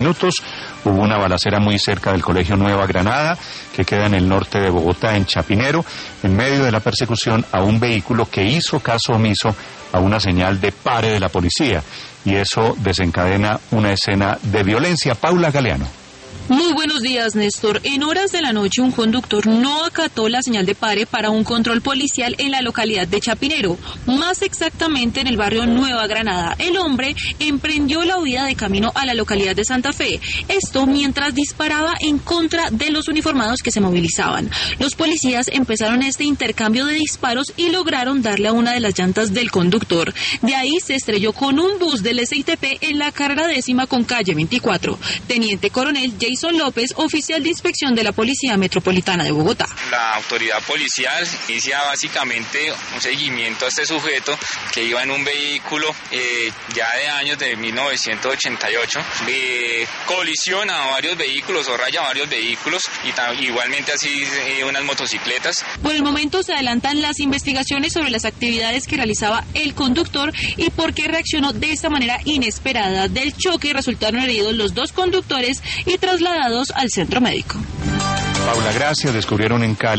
minutos. Hubo una balacera muy cerca del Colegio Nueva Granada, que queda en el norte de Bogotá, en Chapinero, en medio de la persecución a un vehículo que hizo caso omiso a una señal de pare de la policía. Y eso desencadena una escena de violencia. Paula Galeano. Muy buenos días, Néstor. En horas de la noche, un conductor no acató la señal de pare para un control policial en la localidad de Chapinero, más exactamente en el barrio Nueva Granada. El hombre emprendió la huida de camino a la localidad de Santa Fe. Esto mientras disparaba en contra de los uniformados que se movilizaban. Los policías empezaron este intercambio de disparos y lograron darle a una de las llantas del conductor. De ahí se estrelló con un bus del SITP en la carrera 10ª con calle 24. Teniente Coronel Jason López, oficial de inspección de la Policía Metropolitana de Bogotá. La autoridad policial inicia básicamente un seguimiento a este sujeto que iba en un vehículo ya de años de 1988, colisiona a varios vehículos o raya a varios vehículos y igualmente así unas motocicletas. Por el momento se adelantan las investigaciones sobre las actividades que realizaba el conductor y por qué reaccionó de esta manera inesperada. Del choque resultaron heridos los dos conductores y trasladados al centro médico. Paula, gracias. Descubrieron en Cali